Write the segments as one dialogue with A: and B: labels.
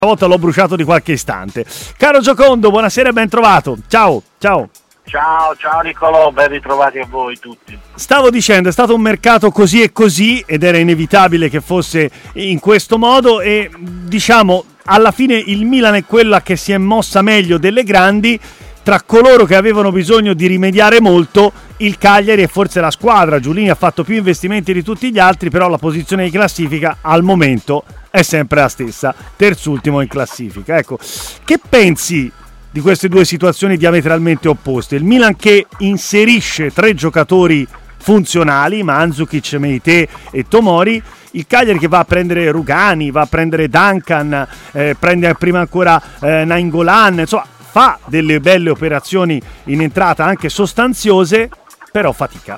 A: volta l'ho bruciato di qualche istante. Caro Giocondo, buonasera e ben trovato. Ciao.
B: Ciao Nicolò, ben ritrovati a voi tutti.
A: Stavo dicendo, è stato un mercato così e così ed era inevitabile che fosse in questo modo e diciamo alla fine il Milan è quella che si è mossa meglio delle grandi. Tra coloro che avevano bisogno di rimediare molto, il Cagliari è forse la squadra. Giulini ha fatto più investimenti di tutti gli altri, però la posizione di classifica al momento è sempre la stessa, terzultimo in classifica. Ecco, che pensi di queste due situazioni diametralmente opposte? Il Milan che inserisce 3 giocatori funzionali, Mandzukic, Meite e Tomori, il Cagliari che va a prendere Rugani, va a prendere Duncan, prende prima ancora Nainggolan, insomma fa delle belle operazioni in entrata anche sostanziose, però fatica.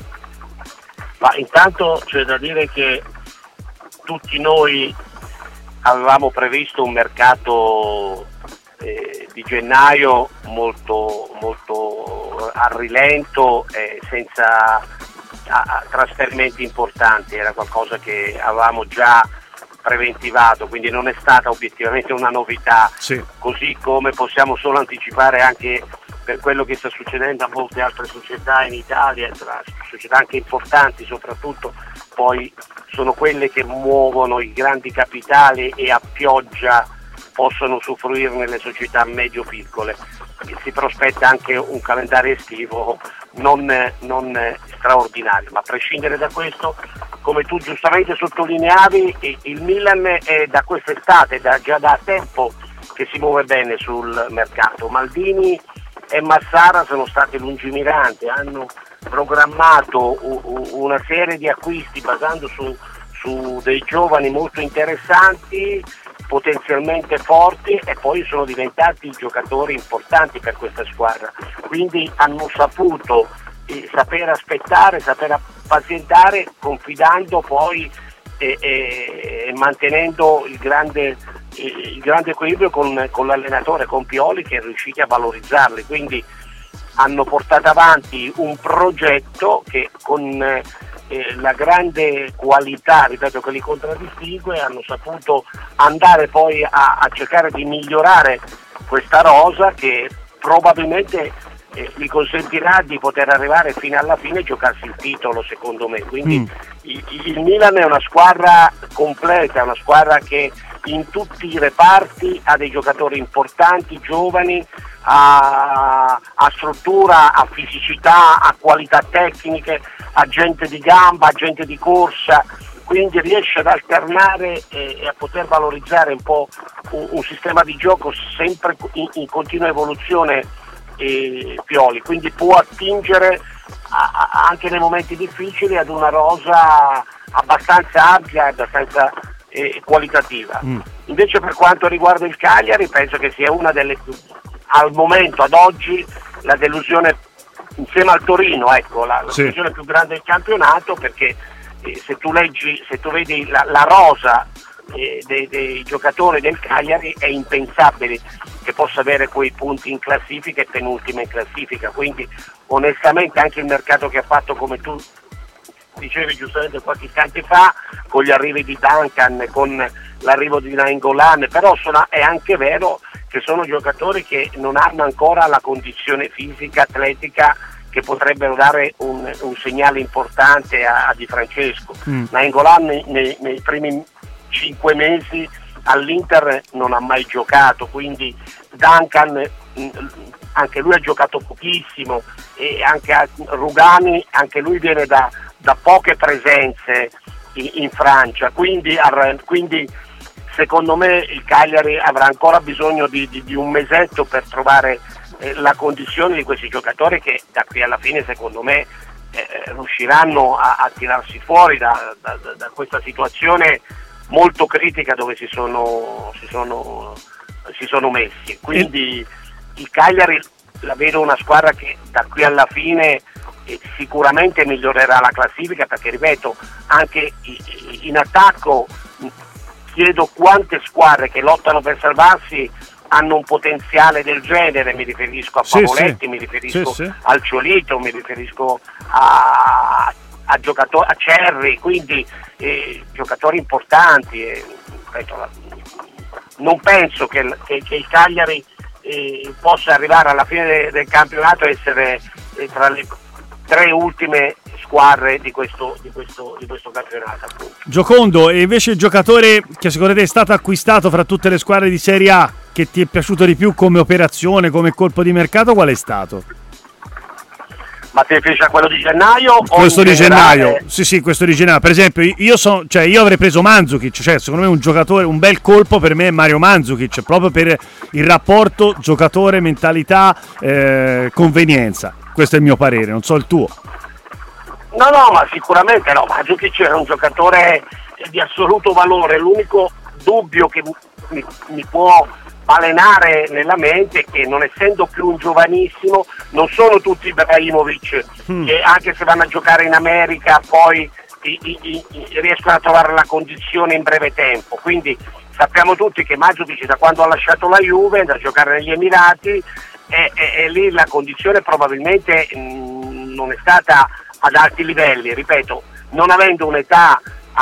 B: Ma intanto c'è da dire che tutti noi avevamo previsto un mercato di gennaio molto a rilento, senza trasferimenti importanti. Era qualcosa che avevamo già preventivato, quindi non è stata obiettivamente una novità,
A: sì.
B: Così come possiamo solo anticipare anche per quello che sta succedendo a molte altre società in Italia, tra società anche importanti soprattutto, poi sono quelle che muovono i grandi capitali e a pioggia possono usufruirne le società medio-piccole. Si prospetta anche un calendario estivo non straordinario, ma a prescindere da questo, come tu giustamente sottolineavi, il Milan è da quest'estate, già da tempo che si muove bene sul mercato. Maldini e Massara sono stati lungimiranti, hanno programmato una serie di acquisti basando su dei giovani molto interessanti, potenzialmente forti, e poi sono diventati giocatori importanti per questa squadra, quindi hanno saputo saper aspettare, saper pazientare, confidando poi e mantenendo il grande equilibrio con l'allenatore, con Pioli, che è riuscito a valorizzarli. Quindi hanno portato avanti un progetto che con la grande qualità, ripeto, che li contraddistingue, hanno saputo andare poi a cercare di migliorare questa rosa, che probabilmente gli consentirà di poter arrivare fino alla fine e giocarsi il titolo, secondo me. Quindi il Milan è una squadra completa, è una squadra che in tutti i reparti ha dei giocatori importanti, giovani, a struttura, a fisicità, a qualità tecniche, a gente di gamba, a gente di corsa, quindi riesce ad alternare e a poter valorizzare un po' un sistema di gioco sempre in continua evoluzione, Pioli, quindi può attingere anche nei momenti difficili ad una rosa abbastanza ampia e abbastanza qualitativa. Invece per quanto riguarda il Cagliari, penso che sia una delle più, al momento, ad oggi, la delusione insieme al Torino, ecco, la delusione più grande del campionato, perché se tu vedi la rosa dei giocatori del Cagliari, è impensabile che possa avere quei punti in classifica e penultima in classifica. Quindi onestamente anche il mercato che ha fatto, come tu dicevi giustamente qualche istante fa, con gli arrivi di Duncan, con l'arrivo di Nainggolan, però è anche vero che sono giocatori che non hanno ancora la condizione fisica, atletica, che potrebbero dare un segnale importante a Di Francesco. Nainggolan nei primi 5 mesi all'Inter non ha mai giocato, quindi Duncan anche lui ha giocato pochissimo, e anche Rugani, anche lui viene da poche presenze in Francia, quindi secondo me il Cagliari avrà ancora bisogno di un mesetto per trovare la condizione di questi giocatori, che da qui alla fine secondo me riusciranno a tirarsi fuori da questa situazione molto critica dove si sono messi. Quindi il Cagliari la vedo una squadra che da qui alla fine sicuramente migliorerà la classifica, perché ripeto, anche in attacco chiedo quante squadre che lottano per salvarsi hanno un potenziale del genere. Mi riferisco a Pavoletti, mi riferisco al Ciolito, mi riferisco a giocatori, a Cerri, quindi giocatori importanti. non penso che il Cagliari possa arrivare alla fine del campionato e essere tra le 3 ultime squadre di questo campionato, appunto.
A: Giocondo, e invece il giocatore che secondo te è stato acquistato fra tutte le squadre di Serie A che ti è piaciuto di più come operazione, come colpo di mercato, qual è stato?
B: Ma ti riferisci a quello di gennaio?
A: Questo di gennaio, sì, questo di gennaio. Per esempio, io avrei preso Mandzukic, cioè secondo me un giocatore, un bel colpo per me è Mario Mandzukic, proprio per il rapporto giocatore, mentalità, convenienza. Questo è il mio parere, non so il tuo.
B: No, ma sicuramente no, Mandzukic è un giocatore di assoluto valore, l'unico dubbio che mi può balenare nella mente è che non essendo più un giovanissimo, non sono tutti Ibrahimovic che anche se vanno a giocare in America poi riescono a trovare la condizione in breve tempo, quindi sappiamo tutti che Mandzukic da quando ha lasciato la Juve è andato a giocare negli Emirati e lì la condizione probabilmente non è stata ad alti livelli, ripeto, non avendo un'età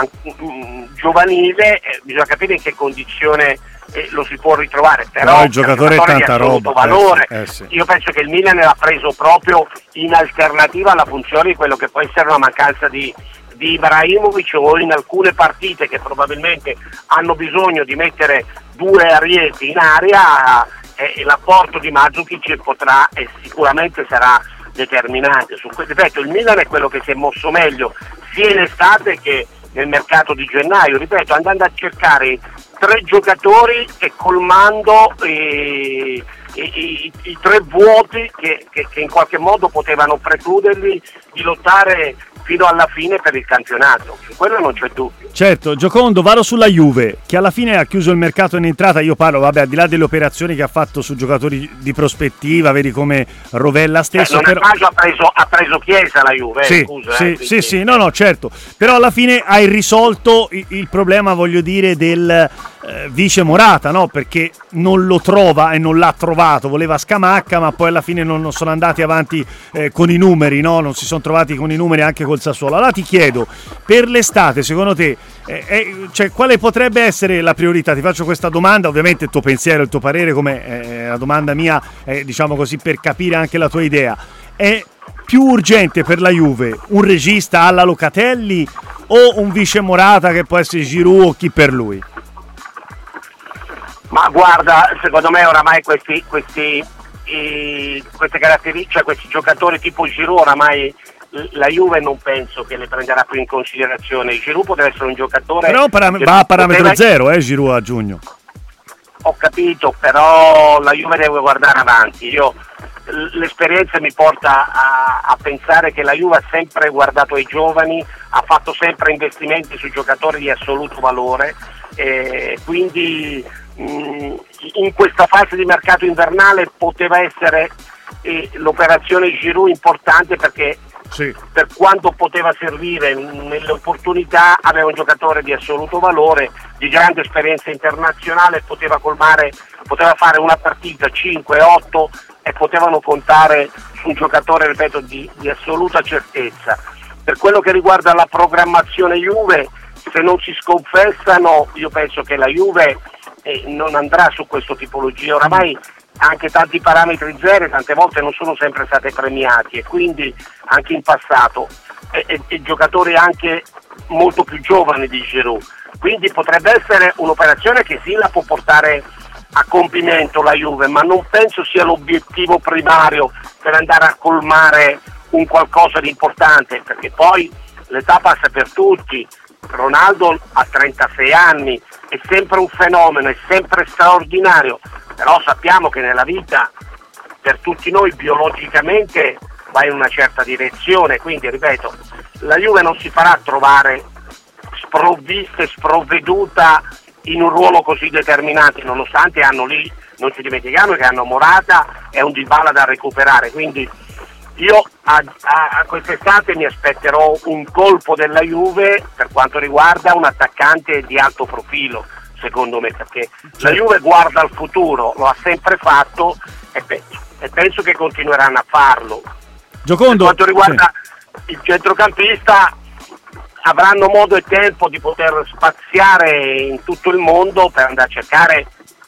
B: giovanile bisogna capire in che condizione lo si può ritrovare, però
A: il giocatore è tanta roba,
B: valore.
A: Sì.
B: Io penso che il Milan l'ha preso proprio in alternativa alla funzione di quello che può essere una mancanza di Ibrahimovic, o in alcune partite che probabilmente hanno bisogno di mettere 2 arieti in area, l'apporto di Mandzukic potrà e sicuramente sarà determinante. Ripeto, il Milan è quello che si è mosso meglio sia in estate che nel mercato di gennaio, ripeto, andando a cercare 3 giocatori e colmando i 3 vuoti che in qualche modo potevano precluderli di lottare fino alla fine per il campionato, su quello non c'è dubbio.
A: Certo, Giocondo, vado sulla Juve, che alla fine ha chiuso il mercato in entrata. Io parlo, al di là delle operazioni che ha fatto su giocatori di prospettiva, vedi come Rovella stesso.
B: Non però... ha preso Chiesa la Juve,
A: sì,
B: scusa.
A: Sì, no, certo. Però alla fine hai risolto il problema, voglio dire, del vice Morata, no? Perché non lo trova e non l'ha trovato, voleva Scamacca, ma poi alla fine non sono andati avanti con i numeri, no? Non si sono trovati con i numeri anche col Sassuolo. Allora ti chiedo, per l'estate, secondo te, cioè, quale potrebbe essere la priorità? Ti faccio questa domanda, ovviamente il tuo pensiero, il tuo parere, come la domanda mia, diciamo così, per capire anche la tua idea. È più urgente per la Juve un regista alla Locatelli o un vice Morata che può essere Giroud o chi per lui?
B: Ma guarda, secondo me oramai queste caratteristiche, cioè questi giocatori tipo Giroud, oramai la Juve non penso che le prenderà più in considerazione. Giroud potrebbe essere un giocatore,
A: però va a parametro zero Giroud a giugno.
B: Ho capito, però la Juve deve guardare avanti. L'esperienza mi porta a pensare che la Juve ha sempre guardato ai giovani, ha fatto sempre investimenti su giocatori di assoluto valore, quindi in questa fase di mercato invernale poteva essere l'operazione Giroud importante, perché
A: sì,
B: per quanto poteva servire nelle opportunità, aveva un giocatore di assoluto valore, di grande esperienza internazionale, poteva fare una partita 5-8 e potevano contare su un giocatore, ripeto, di assoluta certezza. Per quello che riguarda la programmazione Juve, se non si sconfessano, io penso che la Juve non andrà su questa tipologia. Oramai anche tanti parametri zero tante volte non sono sempre state premiati, e quindi anche in passato e giocatori anche molto più giovani di Giroud, quindi potrebbe essere un'operazione che sì, la può portare a compimento la Juve, ma non penso sia l'obiettivo primario per andare a colmare un qualcosa di importante, perché poi l'età passa per tutti. Ronaldo ha 36 anni, è sempre un fenomeno, è sempre straordinario, però sappiamo che nella vita per tutti noi biologicamente va in una certa direzione, quindi ripeto, la Juve non si farà trovare sprovvista e sprovveduta in un ruolo così determinante, nonostante hanno lì, non ci dimentichiamo che hanno Morata e un Dybala da recuperare, quindi io a quest'estate mi aspetterò un colpo della Juve per quanto riguarda un attaccante di alto profilo, secondo me, perché la Juve guarda al futuro, lo ha sempre fatto e penso che continueranno a farlo.
A: Giocondo,
B: per quanto riguarda il centrocampista, avranno modo e tempo di poter spaziare in tutto il mondo per andare a cercare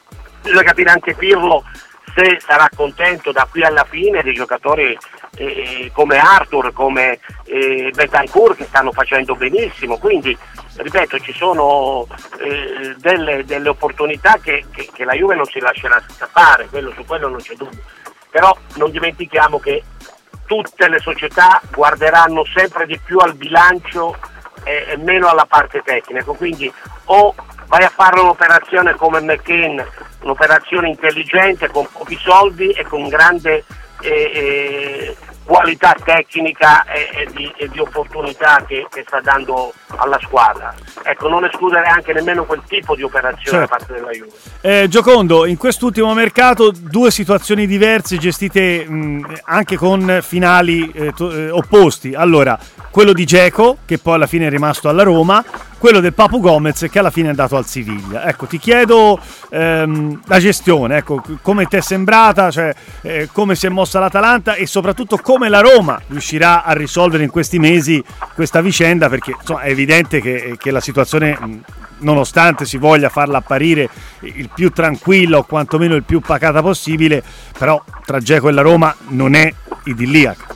B: bisogna capire anche Pirlo se sarà contento da qui alla fine dei giocatori come Arthur, come Bentancur, che stanno facendo benissimo. Quindi ripeto, ci sono delle opportunità che la Juve non si lascerà scappare, su quello non c'è dubbio, però non dimentichiamo che tutte le società guarderanno sempre di più al bilancio e meno alla parte tecnica, quindi o vai a fare un'operazione come McCain, un'operazione intelligente con pochi soldi e con grande qualità tecnica e di opportunità che sta dando alla squadra. Ecco, non escludere anche nemmeno quel tipo di operazione da parte della Juve.
A: Giocondo, in quest'ultimo mercato due situazioni diverse gestite anche con finali opposti. Allora, quello di Dzeko, che poi alla fine è rimasto alla Roma, quello del Papu Gomez, che alla fine è andato al Siviglia. Ecco, ti chiedo la gestione, ecco, come ti è sembrata, cioè come si è mossa l'Atalanta e soprattutto come la Roma riuscirà a risolvere in questi mesi questa vicenda, perché insomma, è evidente che la situazione, nonostante si voglia farla apparire il più tranquilla o quantomeno il più pacata possibile, però tra Dzeko e la Roma non è idilliaca.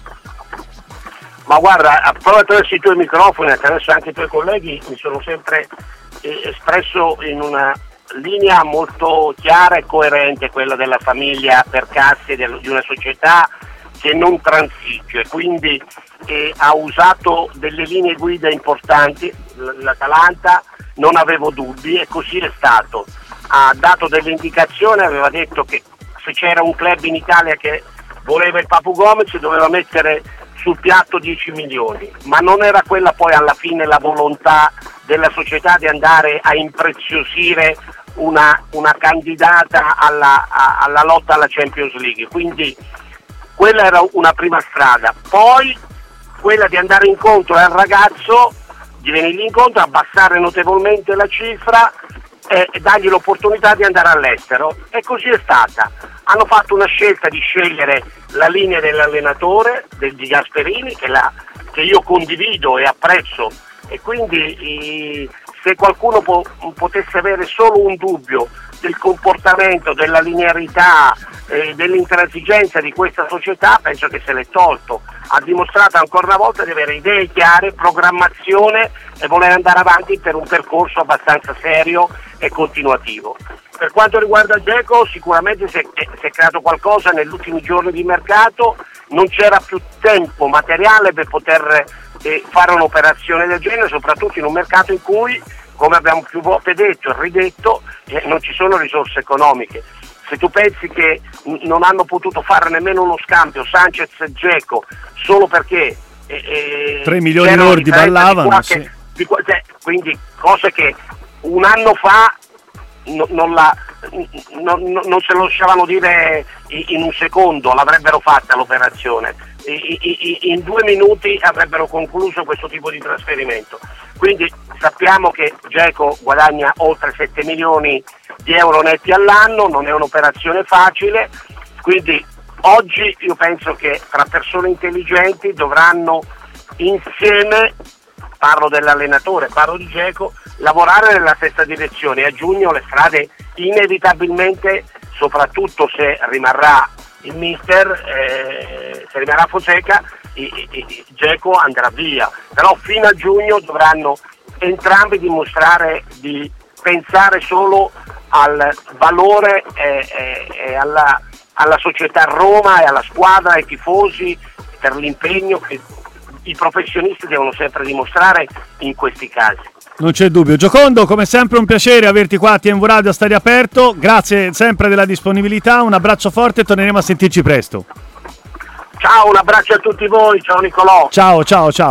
B: Ma guarda, proprio attraverso i tuoi microfoni, attraverso anche i tuoi colleghi, mi sono sempre espresso in una linea molto chiara e coerente, quella della famiglia Percassi, di una società che non transige, quindi ha usato delle linee guida importanti. L'Atalanta non avevo dubbi e così è stato, ha dato delle indicazioni, aveva detto che se c'era un club in Italia che voleva il Papu Gomez doveva mettere sul piatto 10 milioni, ma non era quella poi alla fine la volontà della società di andare a impreziosire una candidata alla lotta alla Champions League, quindi quella era una prima strada. Poi quella di andare incontro al ragazzo, di venirgli incontro, abbassare notevolmente la cifra e dargli l'opportunità di andare all'estero, e così è stata. Hanno fatto una scelta di scegliere la linea dell'allenatore, di Gasperini, che io condivido e apprezzo, e quindi se qualcuno potesse avere solo un dubbio del comportamento, della linearità, dell'intransigenza di questa società, penso che se l'è tolto. Ha dimostrato ancora una volta di avere idee chiare, programmazione e voler andare avanti per un percorso abbastanza serio e continuativo. Per quanto riguarda Dzeko, sicuramente si è creato qualcosa negli ultimi giorni di mercato, non c'era più tempo materiale per poter fare un'operazione del genere, soprattutto in un mercato in cui, come abbiamo più volte detto e ridetto, non ci sono risorse economiche. Se tu pensi che non hanno potuto fare nemmeno uno scambio Sanchez e Dzeko solo perché
A: 3 milioni lordi ballavano, sì.
B: Quindi cose che un anno fa non se lo lasciavano dire in un secondo, l'avrebbero fatta l'operazione, in 2 minuti avrebbero concluso questo tipo di trasferimento. Quindi sappiamo che Dzeko guadagna oltre 7 milioni di euro netti all'anno, non è un'operazione facile, quindi oggi io penso che tra persone intelligenti dovranno insieme, parlo dell'allenatore, parlo di Dzeko, lavorare nella stessa direzione. A giugno le strade inevitabilmente, soprattutto se rimarrà il mister, se rimarrà Fonseca, Dzeko andrà via, però fino a giugno dovranno entrambi dimostrare di pensare solo al valore e alla società Roma e alla squadra, ai tifosi, per l'impegno che i professionisti devono sempre dimostrare in questi casi.
A: Non c'è dubbio. Giocondo, come sempre un piacere averti qua a TMV Radio a Stadio Aperto, grazie sempre della disponibilità, un abbraccio forte e torneremo a sentirci presto.
B: Ciao, un abbraccio a tutti voi, ciao Nicolò.
A: Ciao.